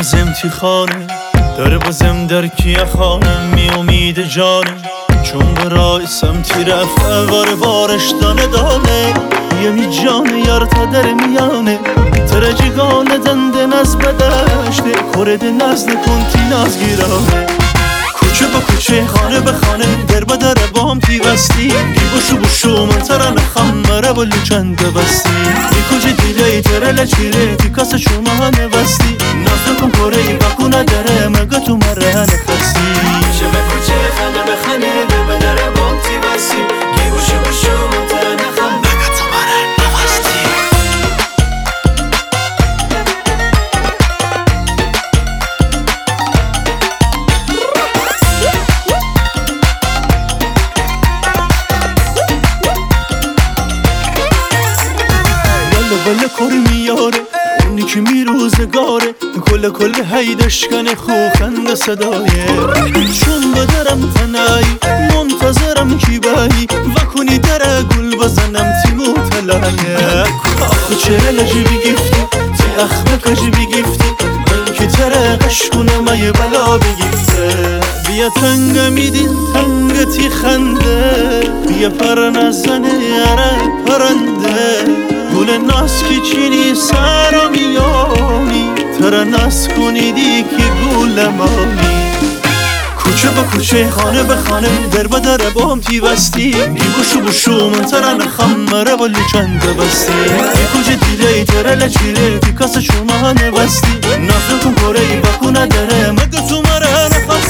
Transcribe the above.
بازم تی خانه داره بازم در کیه خانه می امید جانه چون به رای سمتی رفته وارش دانه دانه یه می جانه یار تا در میانه ترجگانه دنده نز بدشته کرده نز نکنتی نز گیرانه کوچه با کوچه خانه به خانه در با در بام تی وستی گی بوشو من ترا نخم مره بلی چند بستی ی کجه دیلی تره لچیره تی کاسه شما نوستی نفت کن کره ای بکو نداره مگه تو مره نخستی کوچه به کوچه خانه به خانه در با در بام تی وستی گی بوشو من ترا نخم مگه تو مره نوستی ولی کاری میاره اونی که میروزگاره کل هیدشکن خوخند صدایه چون بدرم تنایی منتظرم کی بایی و کنی در گل بزنم تیمو تلایه آخو چه لجی بگیفتی تی اخمه کجی بگیفتی من که ترقش کنم ای بلا بگیفته بیا تنگ میدین تنگ تی خنده بیا پر نزنه یاره پرنده گل ناس که چینی سر میانی تر ناس کنیدی که گل مانی کوچه با کوچه خانه به خانه در با در بام تی وستی گی بوشو من تر نخم مره ولی چند بستی ی کجه دیلی تره لچیره تی کاسه شما نوستی نفت کن کره ای بکو نداره مگه تو مره نخستی